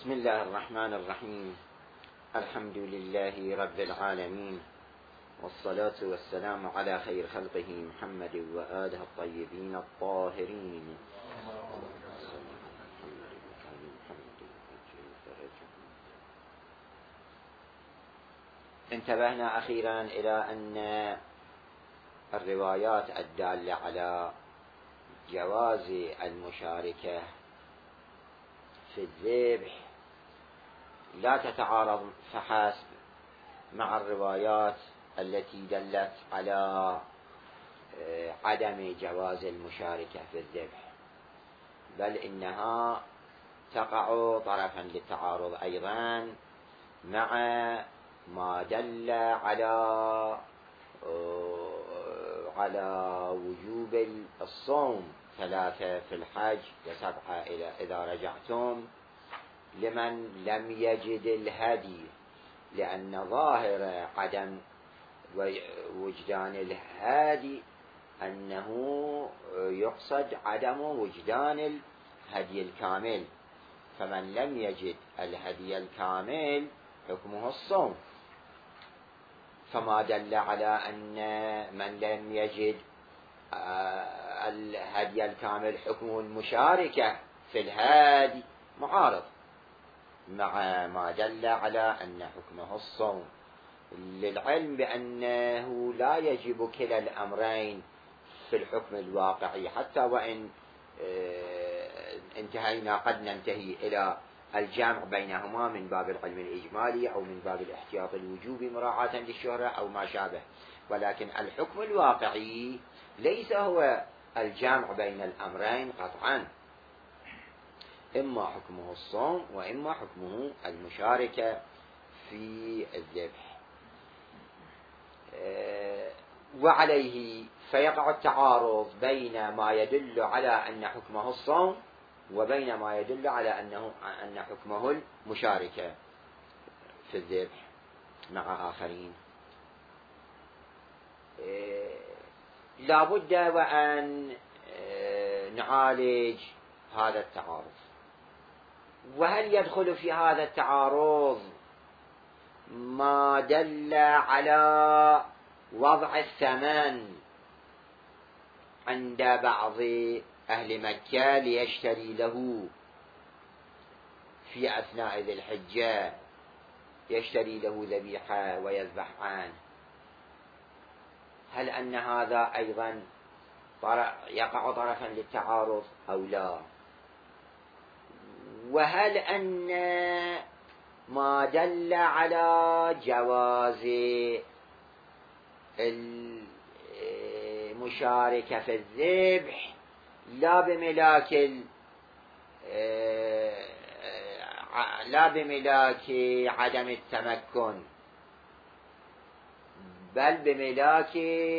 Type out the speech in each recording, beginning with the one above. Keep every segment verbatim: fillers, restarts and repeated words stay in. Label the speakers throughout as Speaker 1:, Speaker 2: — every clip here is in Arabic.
Speaker 1: بسم الله الرحمن الرحيم. الحمد لله رب العالمين، والصلاة والسلام على خير خلقه محمد وآله الطيبين الطاهرين. انتبهنا أخيرا إلى أن الروايات الدالة على جواز المشاركة في الذبح لا تتعارض فحسب مع الروايات التي دلت على عدم جواز المشاركة في الذبح، بل إنها تقع طرفا للتعارض أيضا مع ما دل على على وجوب الصوم ثلاثة في الحج وسبعة إذا رجعتم لمن لم يجد الهدي، لأن ظاهر عدم وجدان الهدي أنه يقصد عدم وجدان الهدي الكامل، فمن لم يجد الهدي الكامل حكمه الصوم. فما دل على أن من لم يجد الهدي الكامل حكمه المشاركة في الهادي معارض مع ما دل على أن حكمه الصوم، للعلم بأنه لا يجب كلا الأمرين في الحكم الواقعي، حتى وإن انتهينا قد ننتهي إلى الجمع بينهما من باب العلم الإجمالي أو من باب الاحتياط الوجوبي مراعاة للشهرة أو ما شابه، ولكن الحكم الواقعي ليس هو الجمع بين الأمرين قطعا، إما حكمه الصوم وإما حكمه المشاركة في الذبح. وعليه فيقع التعارض بين ما يدل على أن حكمه الصوم وبين ما يدل على أنه أن حكمه المشاركة في الذبح مع آخرين. لا بد وأن نعالج هذا التعارض. وهل يدخل في هذا التعارض ما دل على وضع الثمن عند بعض أهل مكة ليشتري له في أثناء ذي الحجة، يشتري له ذبيحة ويذبح عنه؟ هل أن هذا أيضا يقع طرفا للتعارض أو لا؟ وهل أن ما دل على جواز المشاركة في الذبح لا بملاك لا بملاك عدم التمكن، بل بملاك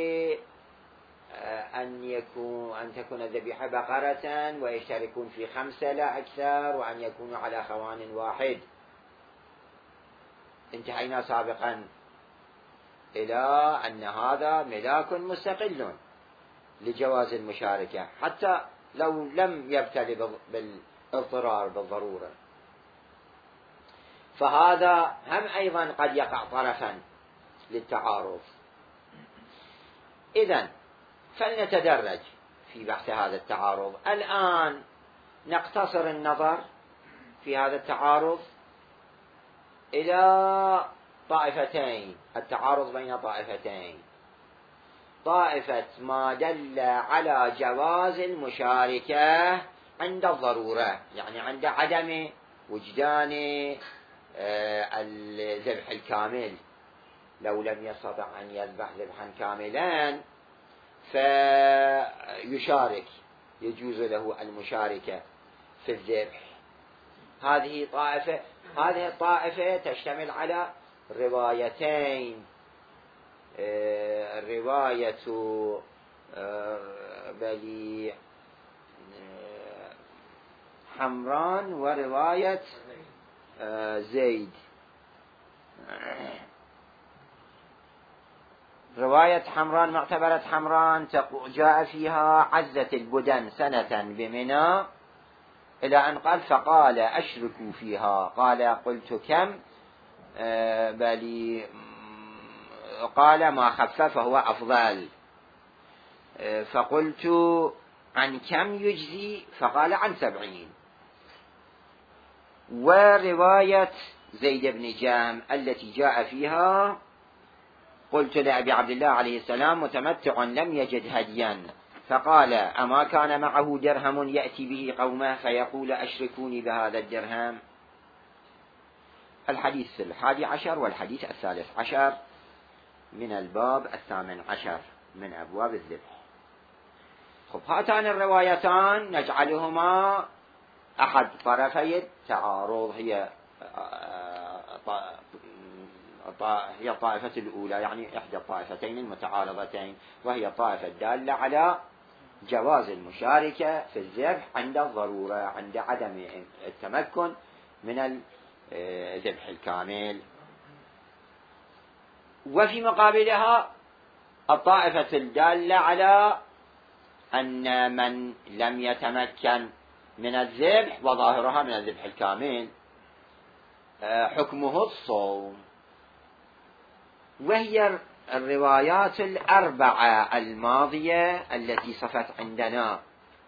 Speaker 1: أن يكون أن تكون الذبيحة بقرة ويشتركون في خمسة لا أكثر، وأن يكونوا على خوان واحد؟ انتهينا سابقا إلى أن هذا ملاك مستقل لجواز المشاركة حتى لو لم يبتلي بالاضطرار بالضرورة، فهذا هم أيضا قد يقع طرفا للتعارض. إذن فلنتدرج في بحث هذا التعارض. الآن نقتصر النظر في هذا التعارض إلى طائفتين، التعارض بين طائفتين: طائفة ما دل على جواز المشاركة عند الضرورة، يعني عند عدم وجدان الذبح الكامل، لو لم يستطع أن يذبح ذبحا كاملا فيشارك، يجوز له المشاركة في الذبح. هذه طائفة هذه الطائفة تشتمل على روايتين: رواية بني حمران ورواية زيد. رواية حمران، معتبرة حمران، جاء فيها: عزت البدن سنة بمنى إلى أن قال فقال أشركوا فيها، قال قلت كم، آه بل قال ما خف فهو أفضل، آه فقلت عن كم يجزي، فقال عن سبعين. ورواية زيد بن جام التي جاء فيها قلت لأبي عبد الله عليه السلام متمتع لم يجد هديا، فقال أما كان معه درهم يأتي به قومه فيقول أشركوني بهذا الدرهم. الحديث الحادي عشر والحديث الثالث عشر من الباب الثامن عشر من أبواب الذبح. خب هاتان الروايتان نجعلهما أحد طرفي التعارض، هي هي الطائفة الأولى، يعني إحدى الطائفتين المتعارضتين، وهي الطائفة الدالة على جواز المشاركة في الذبح عند الضرورة، عند عدم التمكن من الذبح الكامل. وفي مقابلها الطائفة الدالة على أن من لم يتمكن من الذبح وظاهرها من الذبح الكامل حكمه الصوم. وهي الروايات الأربعة الماضية التي صفت عندنا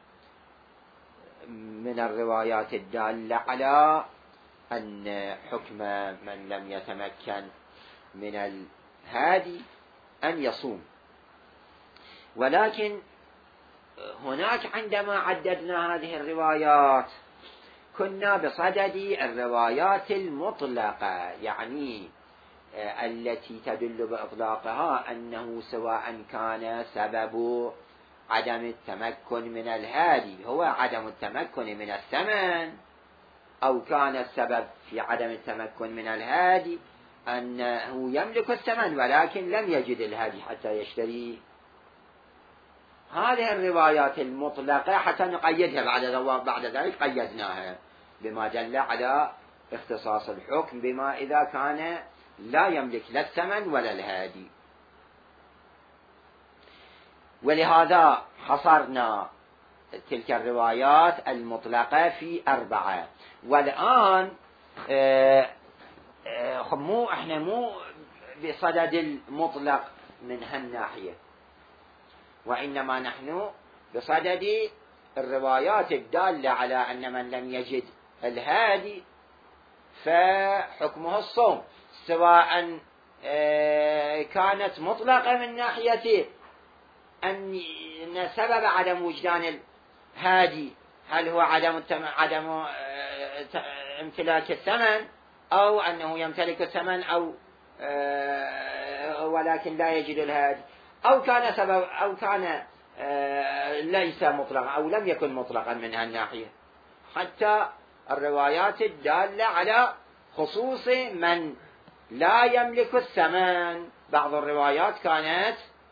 Speaker 1: من الروايات الدالة على أن حكم من لم يتمكن من الهادي أن يصوم. ولكن هناك عندما عددنا هذه الروايات كنا بصدد الروايات المطلقة، يعني التي تدل بإطلاقها أنه سواء كان سبب عدم التمكن من الهادي هو عدم التمكن من الثمن، أو كان السبب في عدم التمكن من الهادي أنه يملك الثمن ولكن لم يجد الهادي حتى يشتري. هذه الروايات المطلقة حتى نقيدها بعد بعد ذلك قيدناها بما دل على اختصاص الحكم بما إذا كان لا يملك لا الثمن ولا الهادي. ولهذا حصرنا تلك الروايات المطلقة في أربعة. والآن آه آه مو احنا مو بصدد المطلق من هالناحية، وإنما نحن بصدد الروايات الدالة على أن من لم يجد الهادي فحكمه الصوم، سواء كانت مطلقة من ناحية أن سبب عدم وجدان الهادي هل هو عدم عدم امتلاك الثمن، أو أنه يمتلك الثمن أو ولكن لا يجد الهادي، أو كان سبب أو كان ليس مطلقا أو لم يكن مطلقا من هالناحية، حتى الروايات الدالة على خصوص من لا يملك الثمن. بعض الروايات كانت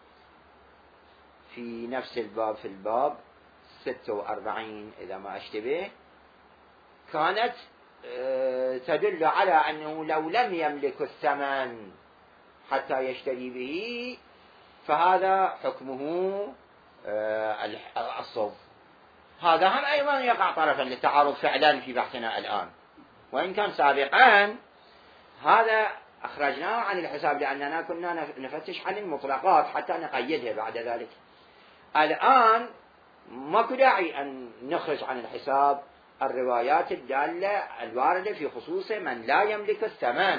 Speaker 1: في نفس الباب، في الباب ستة وأربعين إذا ما أشتبه، كانت تدل على أنه لو لم يملك الثمن حتى يشتري به فهذا حكمه الصوم. هذا هم أيضا يقع طرفا للتعارض فعلا في بحثنا الآن، وإن كان سابقا هذا أخرجناه عن الحساب لأننا كنا نفتش عن المطلقات حتى نقيدها بعد ذلك. الآن ماكو داعي أن نخرج عن الحساب الروايات الدالة الواردة في خصوص من لا يملك الثمن.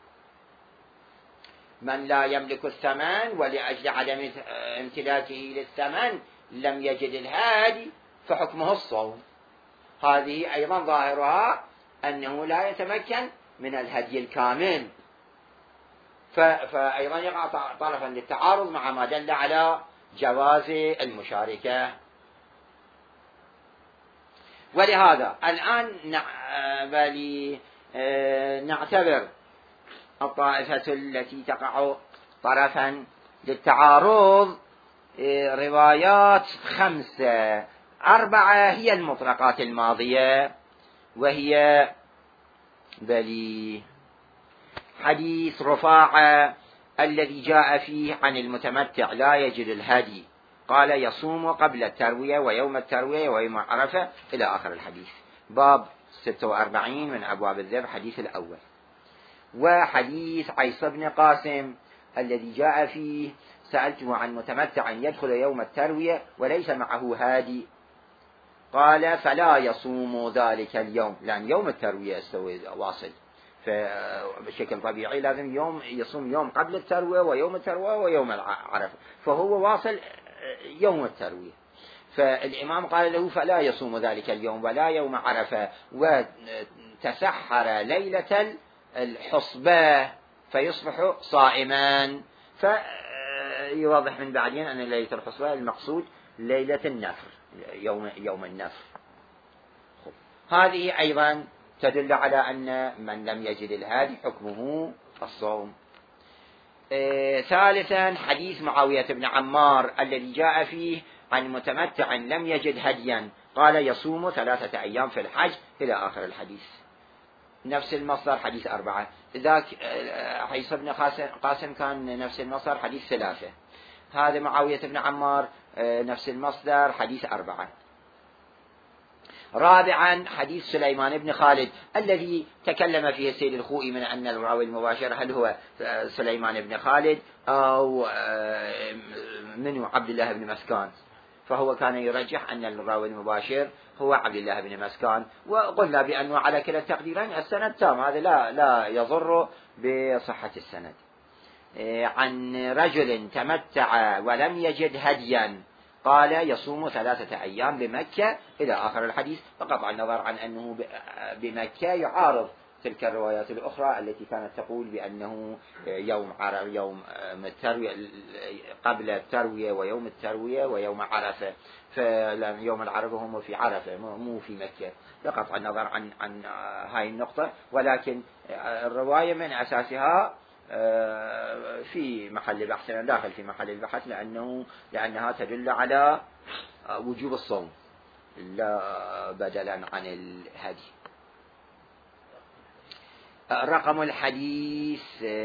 Speaker 1: من لا يملك الثمن ولأجل عدم امتلاكه للثمن لم يجد الهادي فحكمه الصوم. هذه أيضا ظاهرها أنه لا يتمكن من الهدي الكامل، فأيضا يقع طرفا للتعارض مع ما دل على جواز المشاركة. ولهذا الآن نعتبر الطائفة التي تقع طرفا للتعارض روايات خمسة، أربعة هي المطلقات الماضية، وهي بلي حديث رفاعة الذي جاء فيه عن المتمتع لا يجد الهدي قال يصوم قبل التروية ويوم التروية ويوم عرفة إلى آخر الحديث. باب ستة وأربعين من أبواب الذبح حديث الأول. وحديث عيسى بن قاسم الذي جاء فيه سألته عن متمتع يدخل يوم التروية وليس معه هادي، قال فلا يصوم ذلك اليوم، لأن يوم التروية استوى واصل، فبشكل طبيعي لازم يوم يصوم يوم قبل التروية ويوم التروية ويوم عرفة، فهو واصل يوم التروية. فالإمام قال له فلا يصوم ذلك اليوم ولا يوم عرفة، وتسحر ليلة الحصبة فيصبح صائما. فيوضح من بعدين أن ليلة الحصبة المقصود ليلة النفر، يوم يوم النفر. هذه أيضا تدل على أن من لم يجد الهادي حكمه الصوم. آه ثالثا حديث معاوية بن عمار الذي جاء فيه عن متمتع لم يجد هديا قال يصوم ثلاثة أيام في الحج إلى آخر الحديث. نفس المصدر حديث أربعة. ذاك عيسى بن قاسم كان نفس المصدر حديث ثلاثة. هذا معاوية بن عمار نفس المصدر حديث أربعة. رابعا حديث سليمان بن خالد الذي تكلم فيه السيد الخوئي من أن الراوي المباشر هل هو سليمان بن خالد أو منه عبد الله بن مسكان، فهو كان يرجح أن الراوي المباشر هو عبد الله بن مسكان، وقلنا بأنه على كلا التقديرين السند تام، هذا لا لا يضر بصحة السند. عن رجل تمتع ولم يجد هديا قال يصوم ثلاثة أيام بمكة إلى آخر الحديث، بقطع النظر عن أنه بمكة يعارض تلك الروايات الأخرى التي كانت تقول بأنه يوم عرفة يوم التروية قبل التروية ويوم التروية ويوم عرفة، فيوم العرفة هم في عرفة مو في مكة، بقطع النظر عن عن هاي النقطة. ولكن الرواية من أساسها في محل بحث، داخل في محل البحث، لأنه لأنها تدل على وجوب الصوم لا بدلا عن الهدي. رقم الحديث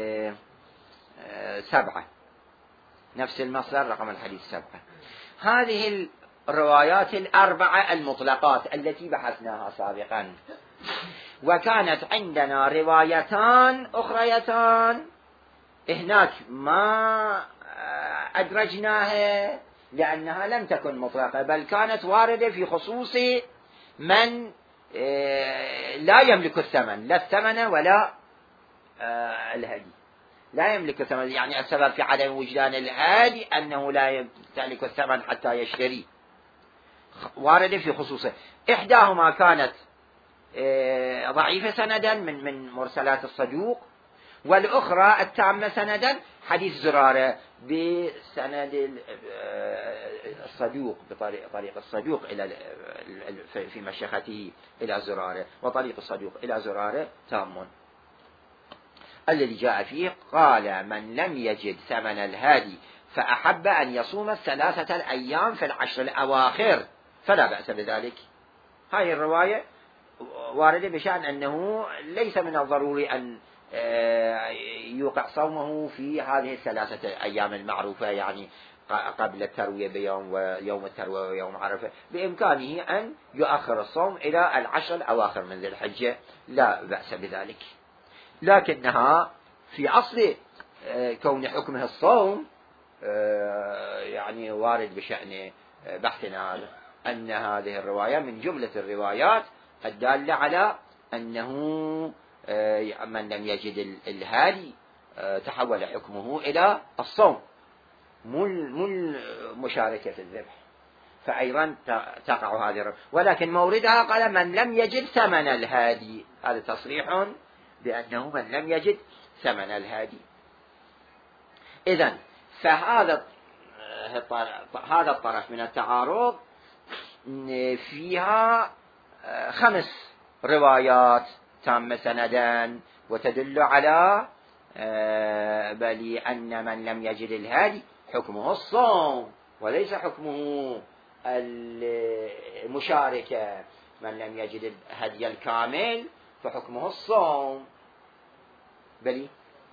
Speaker 1: سبعة، نفس المصدر رقم الحديث سبعة. هذه الروايات الأربعة المطلقات التي بحثناها سابقا، وكانت عندنا روايتان أخريتان هناك ما أدرجناها لأنها لم تكن مطلقة، بل كانت واردة في خصوص من لا يملك الثمن، لا الثمن ولا الهدي، لا يملك الثمن، يعني السبب في عدم وجدان الهادي أنه لا يملك الثمن حتى يشتري، واردة في خصوصه. إحداهما كانت ضعيفة سندا من من مرسلات الصدوق، والأخرى التامة سندا حديث زرارة بسند الصدوق بطريق طريق الصدوق إلى في مشيخته إلى زرارة، وطريق الصدوق إلى زرارة تام. الذي جاء فيه قال من لم يجد ثمن الهادي فأحب أن يصوم الثلاثة الأيام في العشر الأواخر فلا بأس بذلك. هذه الرواية واردة بشأن أنه ليس من الضروري أن يوقع صومه في هذه الثلاثة أيام المعروفة، يعني قبل التروية بيوم ويوم التروية ويوم عرفة، بإمكانه أن يؤخر الصوم إلى العشر الأواخر من ذي الحجة، لا بأس بذلك. لكنها في أصل كون حكمه الصوم يعني وارد بشأن بحثنا هذا أن هذه الرواية من جملة الروايات الدالة على أنه من لم يجد الهادي تحول حكمه إلى الصوم مو المشاركة في الذبح، فأيضا تقع هذه الرواية. ولكن موردها قال من لم يجد ثمن الهادي، هذا تصريح بأنه من لم يجد ثمن الهادي. إذن فهذا هذا الطرف من التعارض فيها خمس روايات تامة سندان وتدل على بل أن من لم يجد الهادي حكمه الصوم وليس حكمه المشاركة. من لم يجد الهدي الكامل فحكمه الصوم. بلي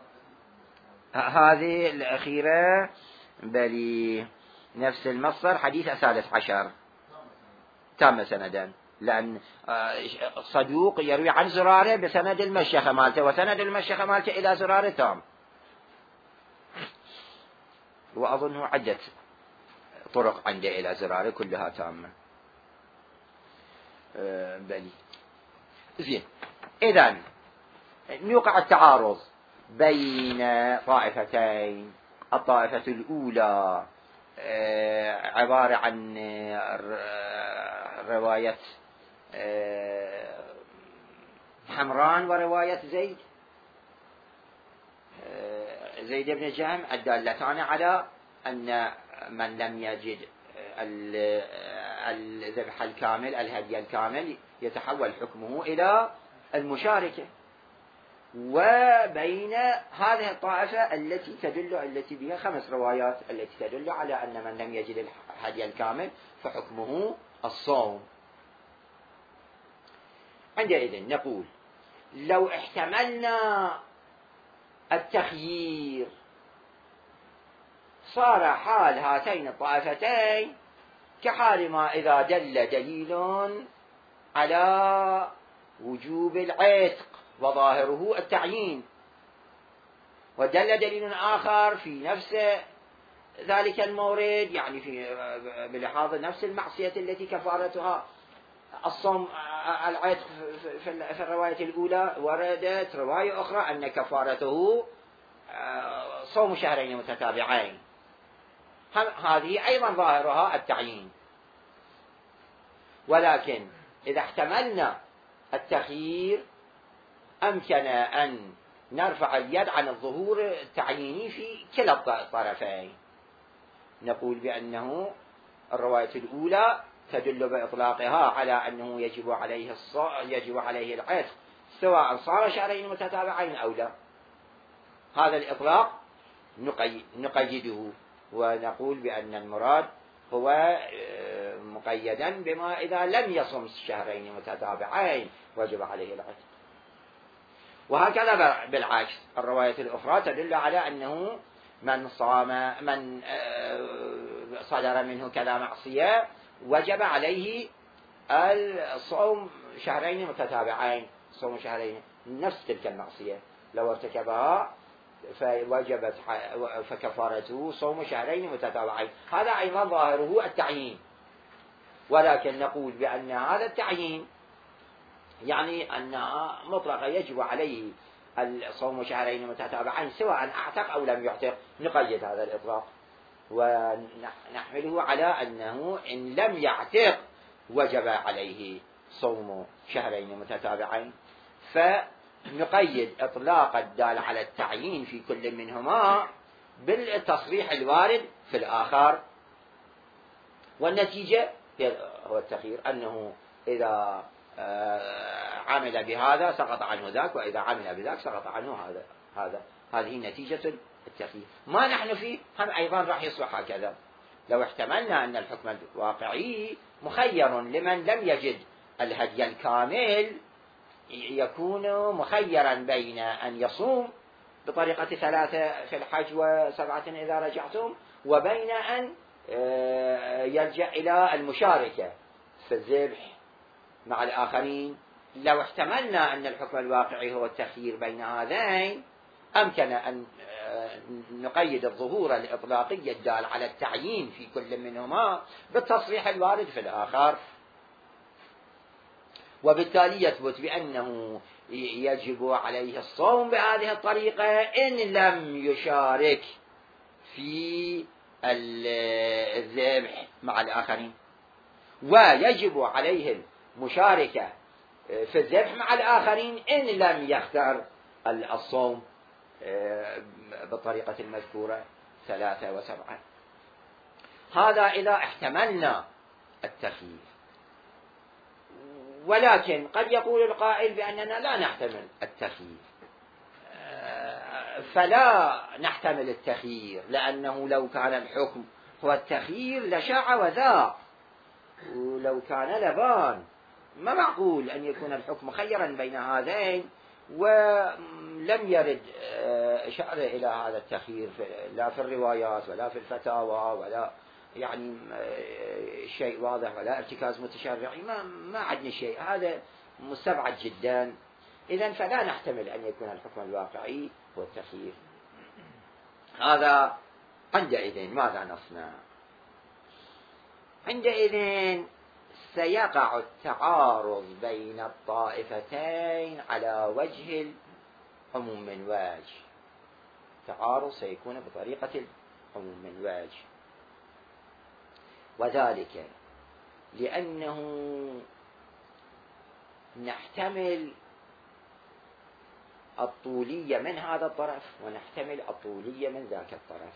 Speaker 1: هذه الأخيرة بلي نفس المصدر حديث الثالث عشر تام سندا لأن صدوق يروي عن زرارة بسند المشيخة مالته، وسند المشيخة مالته إلى زرارة تام، وأظنه عدة طرق عنده إلى زرارة كلها تامة. أه بلي زين. إذن يوقع التعارض بين طائفتين. الطائفة الأولى عبارة عن رواية حمران ورواية زيد زيد بن جهم الدالتان على أن من لم يجد الذبح الكامل الهدي الكامل يتحول حكمه إلى المشاركة. وبين هذه الطائفة التي تدل التي بها خمس روايات التي تدل على أن من لم يجد الهدي الكامل فحكمه الصوم. عندئذ نقول لو احتملنا التخيير صار حال هاتين الطائفتين كحال ما إذا دل دليل على وجوب العتق وظاهره التعيين، ودل دليل آخر في نفس ذلك المورد، يعني في بلحاظ نفس المعصية التي كفارتها الصوم العتق. في الرواية الأولى وردت رواية أخرى أن كفارته صوم شهرين متتابعين، هذه أيضا ظاهرها التعيين. ولكن إذا احتملنا التخيير أمكن أن نرفع اليد عن الظهور التعييني في كلا الطرفين. نقول بأنه الرواية الأولى تدل بإطلاقها على أنه يجب عليه يجب عليه العتق سواء صار شهرين متتابعين أو لا. هذا الإطلاق نقيده ونقول بأن المراد هو مقيدا بما إذا لم يصم الشهرين متتابعين وجب عليه العتق. وهكذا بالعكس الرواية الأخرى تدل على أنه من صام من صدر منه كذا معصية وجب عليه الصوم شهرين متتابعين، صوم شهرين نفس تلك المعصية لو ارتكبها فوجبت فكفارته صوم شهرين متتابعين. هذا أيضا ظاهره التعيين، ولكن نقول بأن هذا التعيين يعني أنها مطلقة يجب عليه الصوم شهرين متتابعين سواء أعتق أو لم يعتق. نقيد هذا الإطلاق ونحمله على أنه إن لم يعتق وجب عليه صوم شهرين متتابعين، فنقيد إطلاق الدال على التعيين في كل منهما بالتصريح الوارد في الآخر. والنتيجة هو التخيير، أنه إذا عمل بهذا سقط عنه ذاك، وإذا عمل بذاك سقط عنه هذا هذا هذه نتيجة التخيير. ما نحن فيه هم أيضا راح يصبح هكذا. لو احتملنا أن الحكم الواقعي مخير لمن لم يجد الهدي الكامل يكون مخيرا بين أن يصوم بطريقة ثلاثة في الحج وسبعة إذا رجعتم، وبين أن يلجأ إلى المشاركة في الذبح مع الآخرين. لو احتملنا أن الحكم الواقعي هو التخيير بين هذين أمكن أن نقيد الظهور الإطلاقي الدال على التعيين في كل منهما بالتصريح الوارد في الآخر، وبالتالي يثبت بأنه يجب عليه الصوم بهذه الطريقة إن لم يشارك في الذبح مع الآخرين، ويجب عليه المشاركة في الذبح مع الآخرين إن لم يختار الصوم بالطريقة المذكورة ثلاثة وسبعة. هذا إذا احتملنا التخيير. ولكن قد يقول القائل بأننا لا نحتمل التخيير، فلا نحتمل التخيير لأنه لو كان الحكم هو التخيير لشاع وذاق، ولو كان لبان ما معقول أن يكون الحكم خيرا بين هذين ولم يرد إشارة إلى هذا التخيير لا في الروايات ولا في الفتاوى ولا يعني شيء واضح ولا ارتكاز متشرعي، ما ما عندنا شيء، هذا مستبعد جدا. إذن فلا نحتمل أن يكون الحكم الواقعي هو التخيير. هذا عندئذ ماذا نصنع؟ عندئذ سيقع التعارض بين الطائفتين على وجه العموم من وجه. التعارض سيكون بطريقة العموم من وجه، وذلك لأنه نحتمل الطولية من هذا الطرف ونحتمل الطولية من ذاك الطرف،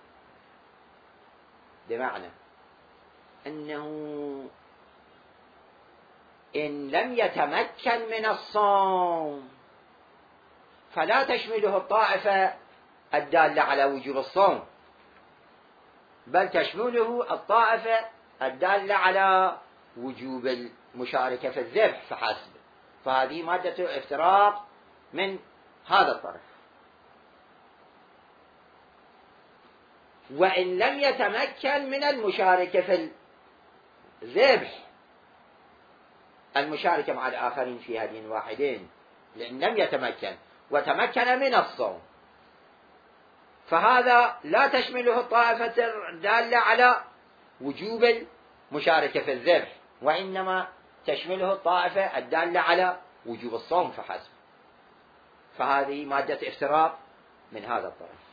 Speaker 1: بمعنى أنه إن لم يتمكن من الصوم فلا تشمله الطائفة الدالة على وجوب الصوم، بل تشمله الطائفة الدالة على وجوب المشاركة في الذبح فحسب. فهذه مادة افتراق من هذا الطرف. وإن لم يتمكن من المشاركة في الذبح، المشاركة مع الآخرين في هدي واحدين، لأن لم يتمكن وتمكن من الصوم، فهذا لا تشمله الطائفة الدالة على وجوب المشاركة في الذبح، وإنما تشمله الطائفة الدالة على وجوب الصوم فحسب. فهذه مادة افتراق من هذا الطرف.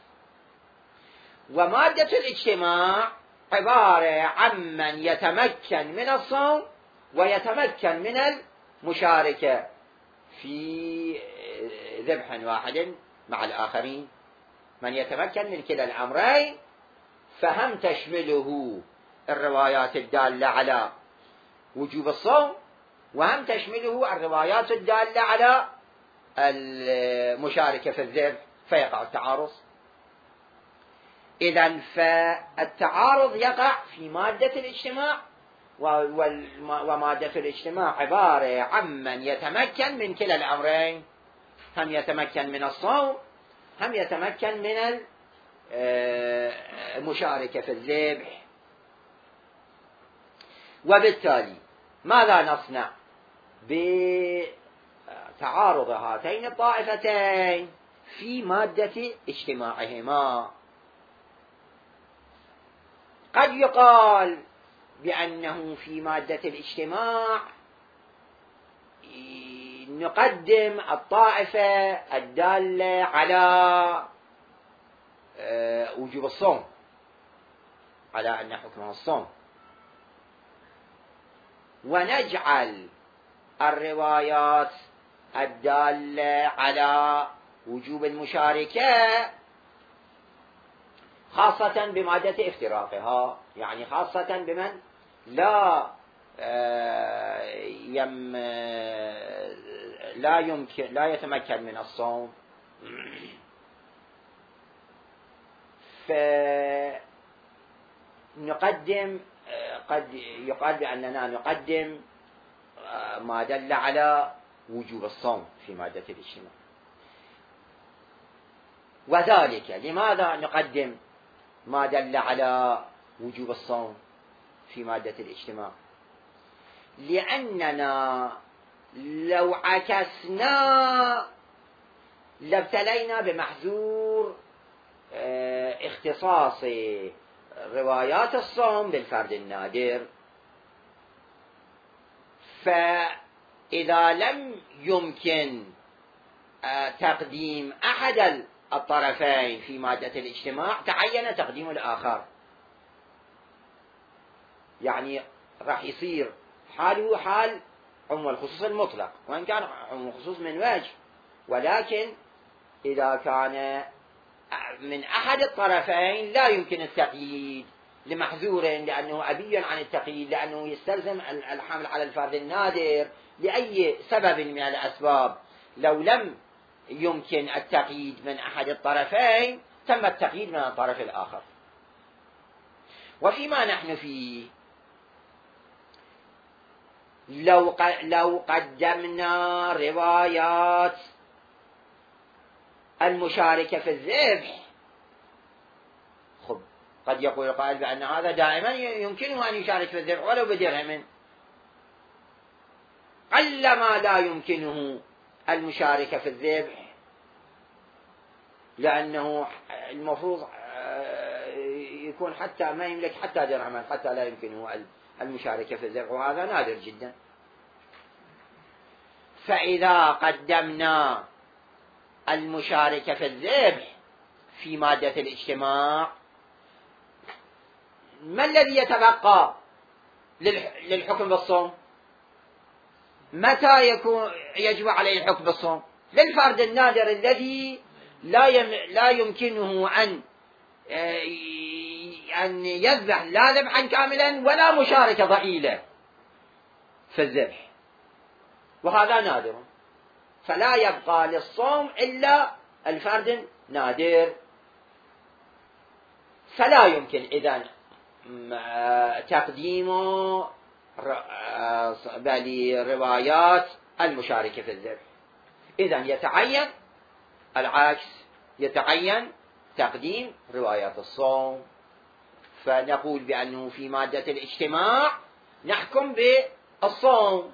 Speaker 1: ومادة الاجتماع عبارة عمن يتمكن من الصوم ويتمكن من المشاركة في ذبح واحد مع الآخرين. من يتمكن من كلا الأمرين فهم تشمله الروايات الدالة على وجوب الصوم، وهم تشمله الروايات الدالة على المشاركة في الذبح، فيقع التعارض. إذن فالتعارض يقع في مادة الاجتماع، ومادة الاجتماع عبارة عمن يتمكن من كلا الأمرين، هم يتمكن من الصوم هم يتمكن من المشاركة في الذبح. وبالتالي ماذا نصنع بتعارض هاتين الطائفتين في مادة اجتماعهما؟ قد يقال بأنه في مادة الاجتماع نقدم الطائفة الدالة على وجوب الصوم، على أن حكمها الصوم، ونجعل الروايات الدالة على وجوب المشاركة خاصة بمادة افتراقها، يعني خاصة بمن لا يم لا يمكن لا يتمكن من الصوم. فنقدم، قد يقال بأننا نقدم ما دل على وجوب الصوم في مادة الاجتماع. وذلك لماذا نقدم ما دل على وجوب الصوم في مادة الاجتماع؟ لأننا لو عكسنا لابتلينا بمحذور اختصاص روايات الصوم بالفرد النادر. فإذا لم يمكن تقديم أحد الطرفين في مادة الاجتماع تعين تقديم الآخر، يعني راح يصير حاله حال عموم الخصوص المطلق، وإن كان عموم الخصوص من وجه، ولكن إذا كان من أحد الطرفين لا يمكن التقييد لمحذور، لأنه أبي عن التقييد، لأنه يستلزم الحمل على الفرد النادر لأي سبب من الأسباب. لو لم يمكن التقييد من أحد الطرفين تم التقييد من الطرف الآخر. وفيما نحن فيه لو لو قدمنا روايات المشاركة في الذبح، خب قد يقول القائل بأن هذا دائما يمكنه أن يشارك في الذبح ولو بدرهم، قلما لا يمكنه المشاركة في الذبح، لأنه المفروض يكون حتى ما يملك حتى درهما حتى لا يمكنه المشاركة في الذبح، وهذا نادر جدا. فإذا قدمنا المشاركة في الذبح في مادة الاجتماع، ما الذي يتبقى للحكم بالصوم؟ متى يكون يجب عليه الحكم بالصوم؟ للفرد النادر الذي لا يم لا يمكنه أن أن يذبح لا ذبحا كاملا ولا مشاركة ضئيلة في الذبح، وهذا نادر، فلا يبقى للصوم إلا الفرد النادر. فلا يمكن إذن تقديم روايات المشاركة في الذبح، إذن يتعين العكس، يتعين تقديم روايات الصوم. فنقول بأنه في مادة الاجتماع نحكم بالصوم،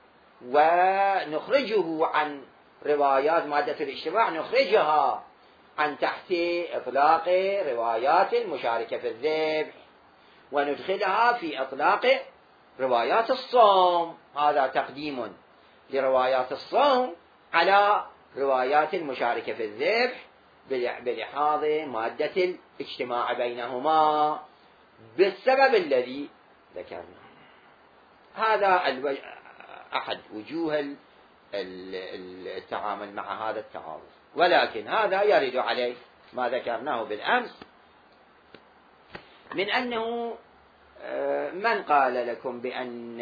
Speaker 1: ونخرجه عن روايات مادة الاجتماع، نخرجها عن تحت إطلاق روايات المشاركة في الذبح، وندخلها في إطلاق روايات الصوم. هذا تقديم لروايات الصوم على روايات المشاركة في الذبح بلحاظ مادة الاجتماع بينهما بالسبب الذي ذكرنا. هذا الوجه أحد وجوه التعامل مع هذا التعارض، ولكن هذا يرد عليه ما ذكرناه بالأمس من أنه من قال لكم بأن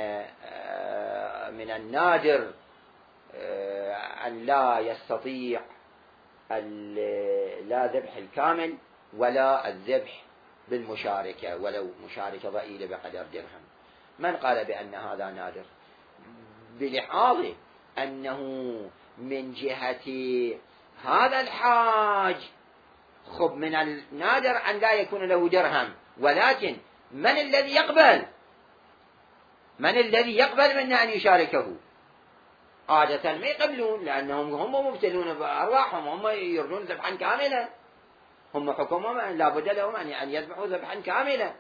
Speaker 1: من النادر أن لا يستطيع لا ذبح الكامل ولا الذبح بالمشاركة ولو مشاركة ضئيلة بقدر درهم؟ من قال بأن هذا نادر؟ بلحاظ أنه من جهة هذا الحاج خب من النادر أن لا يكون له درهم، ولكن من الذي يقبل من الذي يقبل منه أن يشاركه؟ عادة ما يقبلون، لأنهم هم مبتلون بأرواحهم، هم يريدون ذبحا كاملا، هم حكمهم لا بد لهم أن يذبحوا ذبحا كاملا.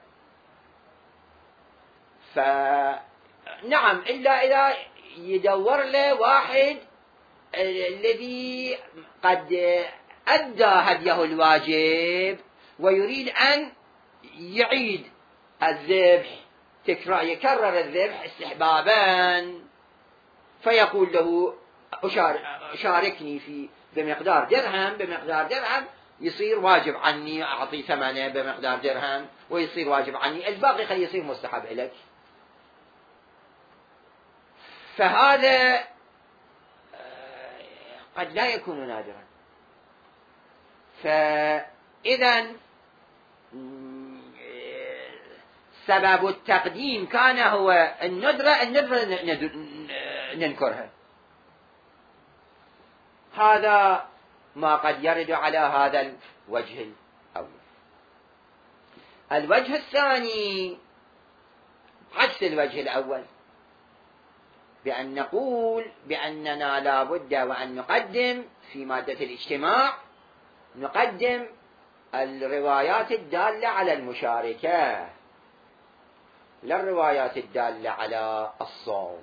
Speaker 1: فنعم، إلا إذا يدور له واحد الذي قد أدى هديه الواجب ويريد أن يعيد الذبح، تكرار يكرر الذبح استحبابا، فيقول له شاركني في بمقدار درهم بمقدار درهم يصير واجب عني أعطي ثمنه بمقدار درهم، ويصير واجب عني الباقي خليه يصير مستحب لك. فهذا قد لا يكون نادرا. فإذا سبب التقديم كان هو الندرة، الندرة ننكرها. هذا ما قد يرد على هذا الوجه الأول. الوجه الثاني عكس الوجه الأول، بأن نقول بأننا لا بد وأن نقدم في مادة الاجتماع نقدم الروايات الدالة على المشاركة لا الروايات الدالة على الصوم،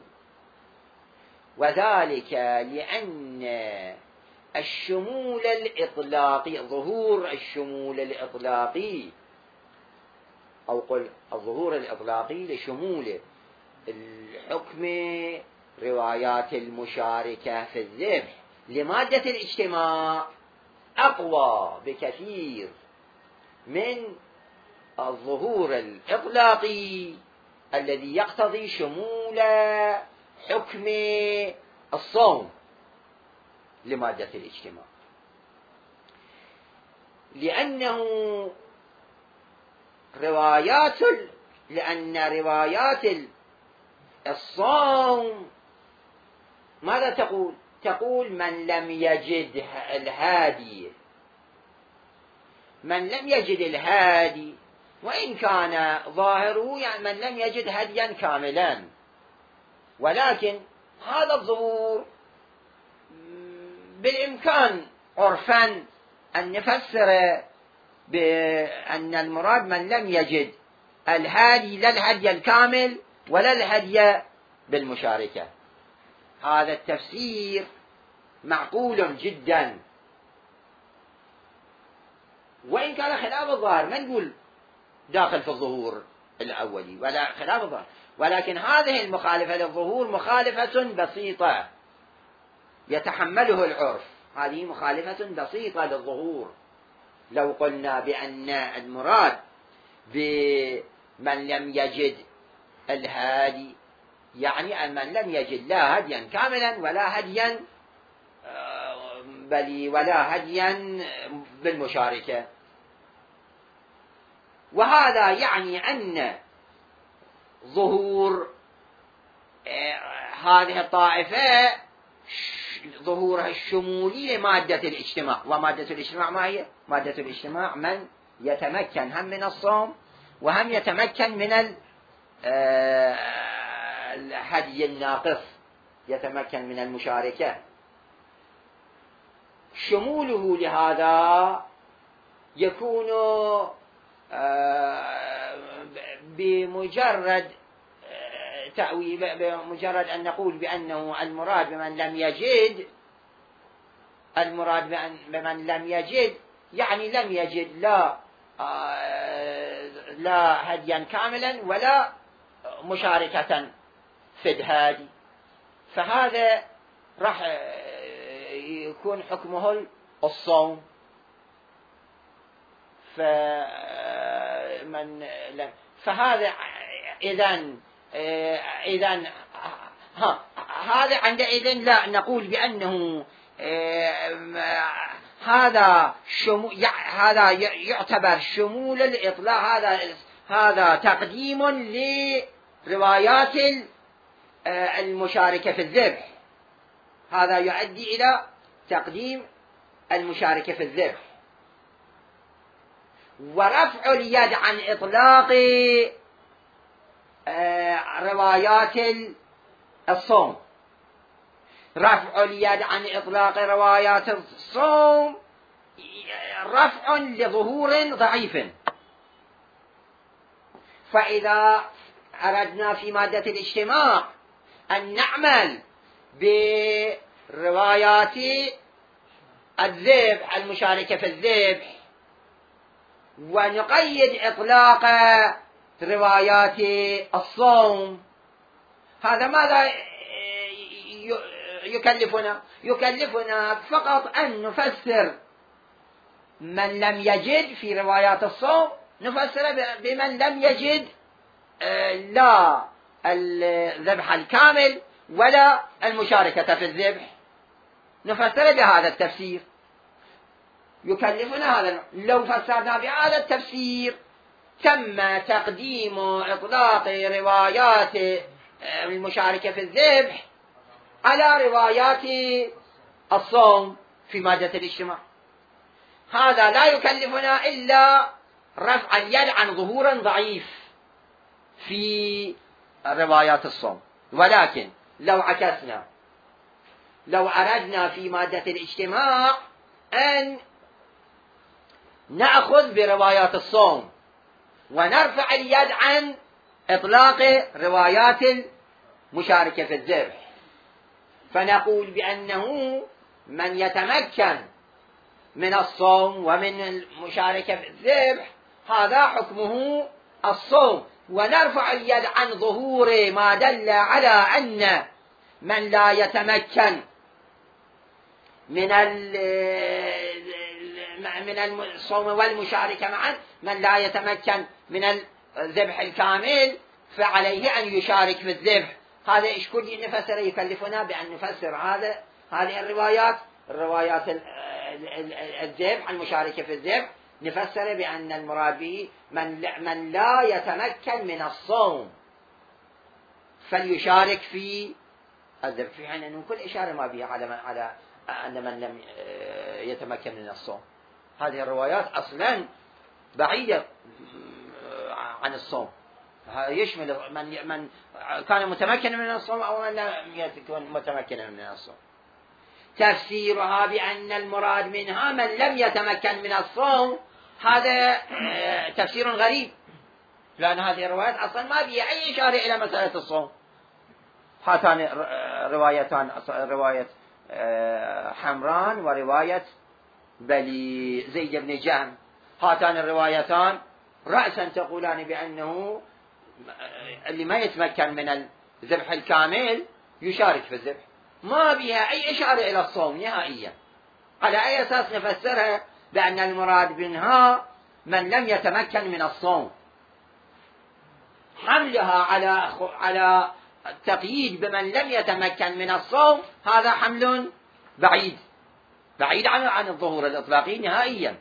Speaker 1: وذلك لأن الشمول الإطلاقي، ظهور الشمول الإطلاقي أو قل الظهور الإطلاقي لشمول الحكم روايات المشاركة في الذبح لمادة الاجتماع أقوى بكثير من الظهور الإطلاقي الذي يقتضي شمول حكم الصوم لمادة الاجتماع، لأنه روايات لأن روايات الصوم ماذا تقول؟ تقول من لم يجد الهادي من لم يجد الهادي، وإن كان ظاهره يعني من لم يجد هديا كاملا، ولكن هذا الظهور بالإمكان عرفا أن نفسر بأن المراد من لم يجد الهادي لا الهدي الكامل ولا الهدي بالمشاركة. هذا التفسير معقول جدا، وإن كان خلاف الظاهر، ما نقول داخل في الظهور الأولي ولا خلاف الظاهر، ولكن هذه المخالفة للظهور مخالفة بسيطة يتحمله العرف، هذه مخالفة بسيطة للظهور. لو قلنا بأن المراد بمن لم يجد الهادي يعني من لم يجد لا هديا كاملا ولا هديا بل ولا هديا بالمشاركة، وهذا يعني أن ظهور هذه الطائفة ظهورها الشمولي لمادة الاجتماع. ومادة الاجتماع ما هي؟ مادة الاجتماع من يتمكن هم من الصوم وهم يتمكن من الهدي الناقص، يتمكن من المشاركة. شموله لهذا يكون بمجرد تأويل، بمجرد أن نقول بأنه المراد بمن لم يجد، المراد بمن لم يجد يعني لم يجد لا لا هديا كاملا ولا مشاركة في الهادي، فهذا راح يكون حكمه الصوم. فمن لم فهذا إذن إذن ها هذا عندئذ لا نقول بأنه هذا شمو هذا يعتبر شمول الإطلاق، هذا هذا تقديم لروايات المشاركة في الذبح، هذا يؤدي إلى تقديم المشاركة في الذبح. ورفع اليد عن إطلاق روايات الصوم، رفع اليد عن إطلاق روايات الصوم رفع لظهور ضعيف. فإذا أردنا في مادة الاجتماع أن نعمل بروايات الذبح المشاركة في الذبح ونقيد إطلاق روايات الصوم، هذا ماذا يكلفنا؟ يكلفنا فقط أن نفسر من لم يجد في روايات الصوم، نفسر بمن لم يجد لا الذبح الكامل ولا المشاركة في الذبح، نفسر بهذا التفسير. يكلفنا هذا. لو فسرنا بهذا التفسير تم تقديم إطلاق روايات المشاركة في الذبح على روايات الصوم في مادة الاجتماع. هذا لا يكلفنا إلا رفع اليد عن ظهور ضعيف في روايات الصوم. ولكن لو عكسنا، لو أردنا في مادة الاجتماع أن نأخذ بروايات الصوم ونرفع اليد عن إطلاق روايات المشاركة في الذبح، فنقول بأنه من يتمكن من الصوم ومن المشاركة في الذبح هذا حكمه الصوم، ونرفع اليد عن ظهور ما دل على أن من لا يتمكن من من الصوم والمشاركة معا، من لا يتمكن من الذبح الكامل فعليه أن يشارك في الذبح. هذا إيش كل نفسر يكلفنا بأن نفسر هذا هذه الروايات، الروايات الذبح المشاركة في الذبح، نفسر بأن المراد به من من لا يتمكن من الصوم فليشارك في الذبح، في حين أن كل إشارة ما بها على على أن من لم يتمكن من الصوم. هذه الروايات أصلا بعيدة عن الصوم، يشمل من من كان متمكنا من الصوم أو من لم يكن متمكنا من الصوم. تفسيرها بأن المراد منها من لم يتمكن من الصوم هذا تفسير غريب، لأن هذه الروايات أصلا ما فيها أي إشارة إلى مسألة الصوم. هاتان روايتان، رواية حمران ورواية بلي زيد بن جهم، هاتان الروايتان رأسا تقولان بأنه اللي ما يتمكن من الذبح الكامل يشارك في الذبح، ما بها أي إشارة إلى الصوم نهائيا. على أي أساس نفسرها بأن المراد منها من لم يتمكن من الصوم؟ حملها على على التقييد بمن لم يتمكن من الصوم هذا حمل بعيد بعيد عن عن الظهور الإطلاقي نهائيا.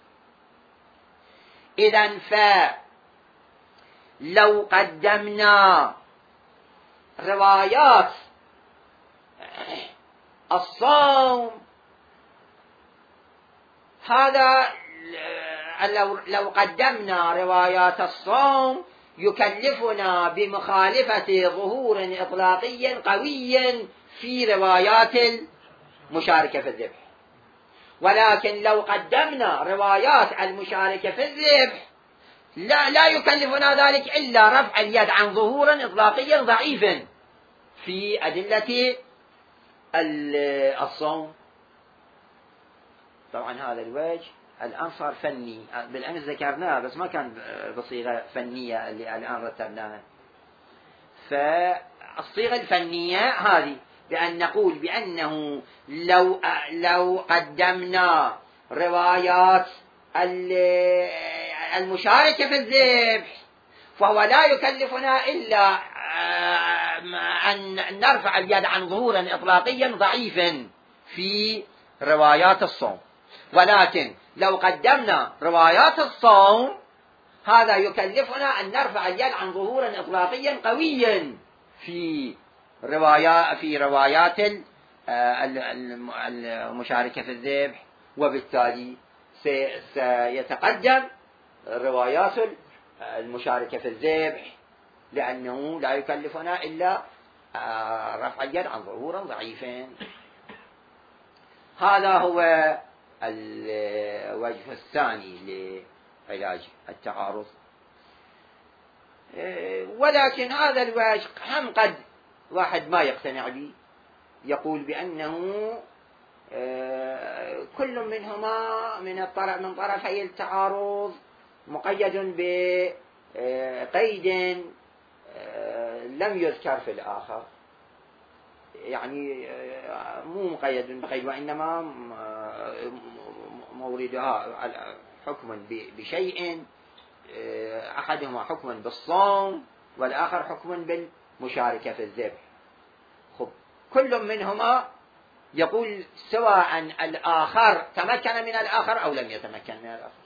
Speaker 1: إذن فلو قدمنا روايات الصوم هذا لو قدمنا روايات الصوم يكلفنا بمخالفة ظهور إطلاقي قوي في روايات المشاركة في الذبح، ولكن لو قدمنا روايات المشاركة في الذبح لا, لا يكلفنا ذلك إلا رفع اليد عن ظهور إطلاقي ضعيف في أدلة الصوم. طبعا هذا الوجه الآن صار فني، بالأمس ذكرناه بس ما كان بصيغة فنية اللي الآن رتبناها. فالصيغة الفنية هذه بأن نقول بأنه لو لو قدمنا روايات المشاركة في الذبح فهو لا يكلفنا إلا أن نرفع اليد عن ظهور إطلاقي ضعيف في روايات الصوم، ولكن لو قدمنا روايات الصوم هذا يكلفنا أن نرفع اليد عن ظهور إطلاقي قوي في روايات في روايات المشاركة في الذبح، وبالتالي سيتقدم روايات المشاركة في الذبح لأنه لا يكلفنا إلا رفع اليد عن ظهور ضعيف. هذا هو الوجه الثاني لعلاج التعارض. ولكن هذا الوجه هم قد واحد ما يقتنع به، يقول بأنه كل منهما من الطرف من طرفي التعارض مقيد بقيد لم يذكر في الآخر، يعني مو مقيد بقيد وإنما موردها حكم بشيء، أحدهما حكم بالصوم والآخر حكم بالمشاركة في الذبح. خب كل منهما يقول سواء الآخر تمكن من الآخر أو لم يتمكن من الآخر.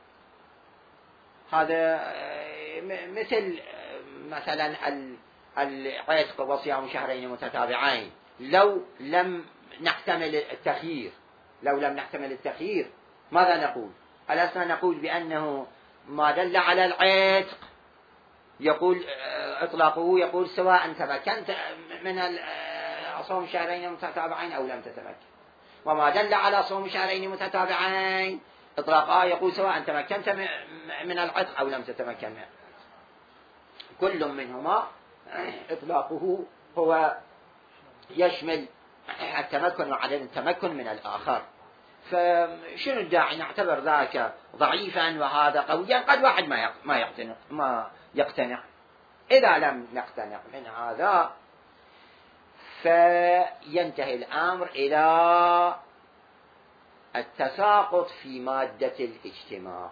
Speaker 1: هذا مثل مثلا العتق وصيام شهرين متتابعين، لو لم نحتمل التخيير لو لم نحتمل التخيير ماذا نقول؟ ألسنا نقول بأنه ما دل على العتق يقول إطلاقه يقول سواء تمكنت من صوم شهرين متتابعين أو لم تتمكن، وما دل على صوم شهرين متتابعين إطلاقه يقول سواء تمكنت من العتق أو لم تتمكن منه. كل منهما إطلاقه هو يشمل التمكن وعدم التمكن من الآخر. فشنو الداعي نعتبر ذاك ضعيفا وهذا قويا؟ قد واحد ما ما يقتنع ما يقتنع. إذا لم نقتنع من هذا فينتهي الأمر إلى التساقط في مادة الاجتماع.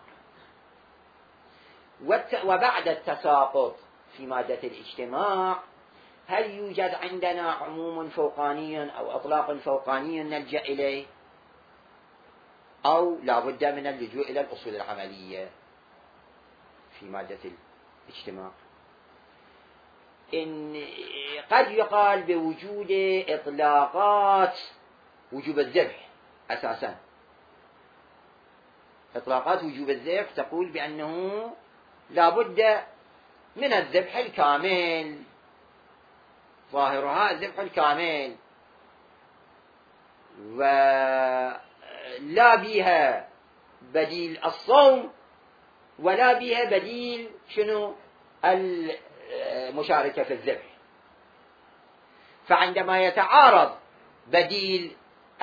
Speaker 1: وبعد التساقط في مادة الاجتماع هل يوجد عندنا عموم فوقاني أو أطلاق فوقاني نلجأ إليه، أو لا بد من اللجوء إلى الأصول العملية في مادة الاجتماع؟ إن قد يقال بوجود إطلاقات وجوب الذبح أساسا، إطلاقات وجوب الذبح تقول بأنه لا بد من الذبح الكامل، ظاهرها الذبح الكامل، ولا بها بديل الصوم ولا بها بديل شنو المشاركة في الذبح. فعندما يتعارض بديل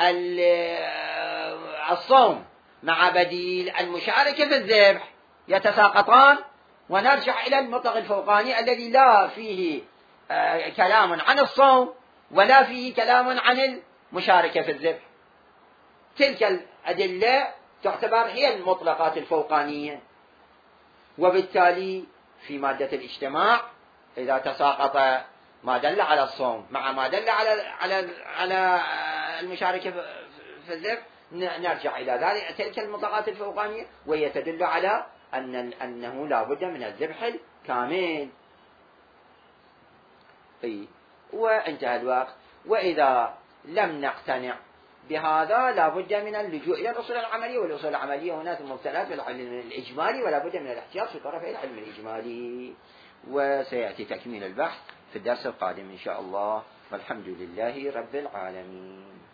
Speaker 1: الصوم مع بديل المشاركة في الذبح يتساقطان، ونرجع إلى المطلق الفوقاني الذي لا فيه كلام عن الصوم ولا فيه كلام عن المشاركة في الذبح. تلك الأدلة تعتبر هي المطلقات الفوقانية، وبالتالي في مادة الاجتماع إذا تساقط ما دل على الصوم مع ما دل على على على المشاركة في الذبح نرجع إلى ذلك تلك المطلقات الفوقانية، وهي تدل على أن أنه لا بد من الذبح الكامل. وانتهى الوقت. وإذا لم نقتنع بهذا لا بد من اللجوء إلى الأصول العملية، والأصول العملية هنا مبتلات بالعلم الإجمالي، ولا بد من الاحتياط في طرفي العلم الإجمالي. وسيأتي تكميل البحث في الدرس القادم إن شاء الله، والحمد لله رب العالمين.